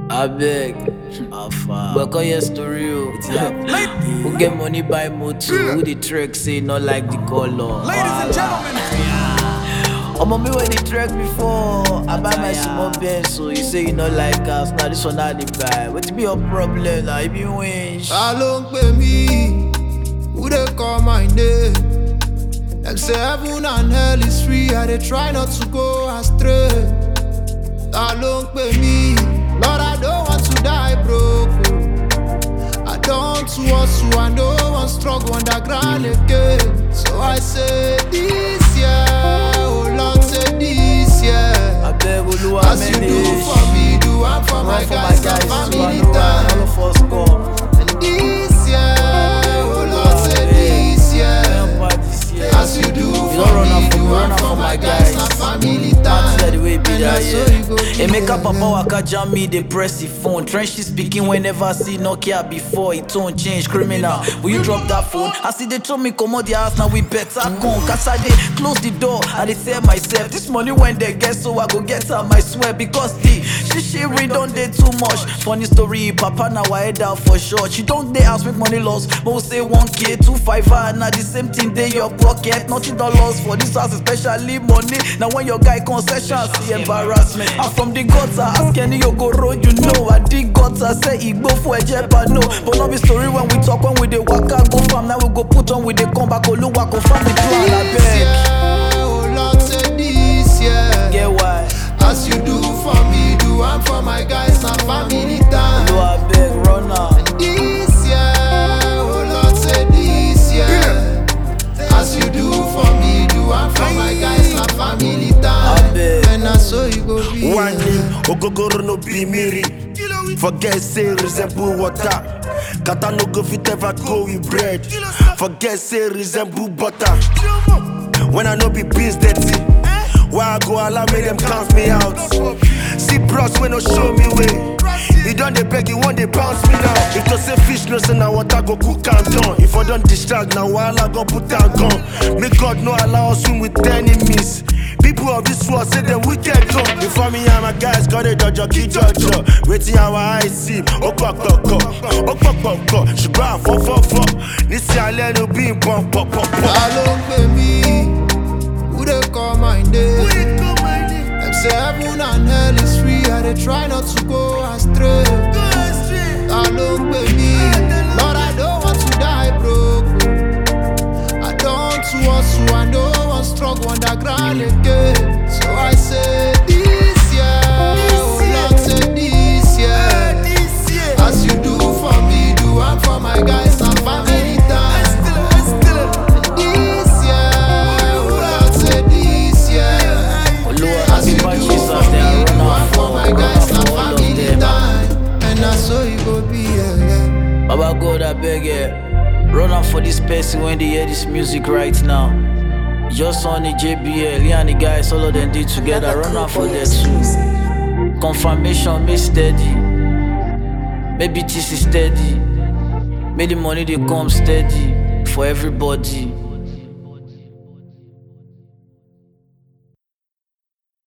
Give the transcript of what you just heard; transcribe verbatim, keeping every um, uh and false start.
I beg, Alpha. But call your story, oh. Who get money buy motor? Who the track say not like the color? Ladies and gentlemen, I'm on me when the track before. I buy my small Benz, so you say you not like us. Now this one not the buy. What be your problem? Now you be winch. Ta ló ń pè mí? Who dey call my name? Them say heaven and hell is free. I dey try not to go astray. Ta ló ń pè mí? Lord, I don't want to die broke. oh. I don't want to hustle, I don't want struggle underground again. So I say this year, oh Lord, say this year. I beg Oluwa As you do for me, do one for my guys and family time. All of us come. This year, oh Lord, say this year. As you do for me, do one for my guys and family time. And that's so you go be. Emeka Papa waka jam me, they press the phone. Trenchy speaking whenever I see Nokia before. It tone change, criminal. Will you drop that phone? I see they throw me come out the house, now we better come. Cause I they close the door, I they tell myself, this money when they get, so I go get her, I swear. Because the she she read don't they too much. Funny story, Papa now I head out for sure. She don't they ask make money loss, but we say one K, two five, and now the same thing they your pocket. Nothing don't lost for this house, especially money. Now when your guy concession, see embarrassment. I'm from the gutter, ask any you go road, you know. I dig gutter, say it go for a jet, but no. But not be story when we talk, when we the waka go farm. Now we go put on with the come back, Oluwa go farm the plan. I This year, beg. oh Lord, say this year. Get why? As you do for me, do one for my guys and family time. Do I beg, run out. This year, oh Lord, say this year. As you do for me, do one for my guys and family I time. beg. And that's so you go be. One name, Ogogoro no be miri. Forget say resemble water. Kata no go fit ever go with bread. Forget say resemble butter. When I no be biz dirty, why I go allow me them count me out. See bros when no show me way. You don't they beg, you want they bounce me now. If to say fish no say now water go cook and done. If I don't distract now while I go put down gun. Make God no allow us swim with enemies. People of this world say them wicked come. Before me and my guys got a dodger, key judger. Waiting our eyes see. Okwa koko, okwa koko. Shibra fo fo fo. Nisi ale no be pop pop pop pop. Ta ló ń pè mí? Who dey call my name? Them say heaven and hell is free. I dey try not to go astray. Ta ló ń pè mí? Lord, I don't want to die broke. I don't want to hustle, I don't want struggle underground again. So I say this year, oh Lord, say this year. As you do for me, do one for my guys and family time. This year, oh Lord, say this year. Oluwa, As you happy do patches for out me, there, do run one out for for, my run guys out and for all of family them. time. And that's so you go be, yeah, yeah. Baba God, I beg you. Run out for this person when they hear this music right now. Just on the J B L, yeah, and the guys, all of them did together. Run out for that too. Confirmation, me steady. Maybe this is steady. May the money they come steady for everybody.